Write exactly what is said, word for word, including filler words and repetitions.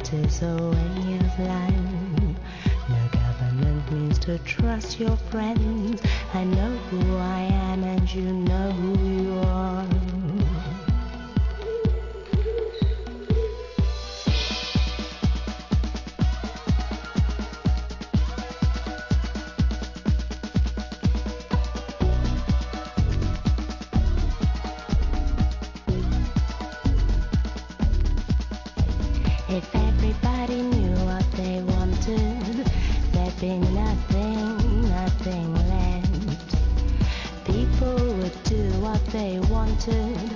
It is a way of life. No government means to trust your friends. I know who I am and you know who you are. If everybody knew what they wanted, there'd be nothing, nothing left. People would do what they wanted,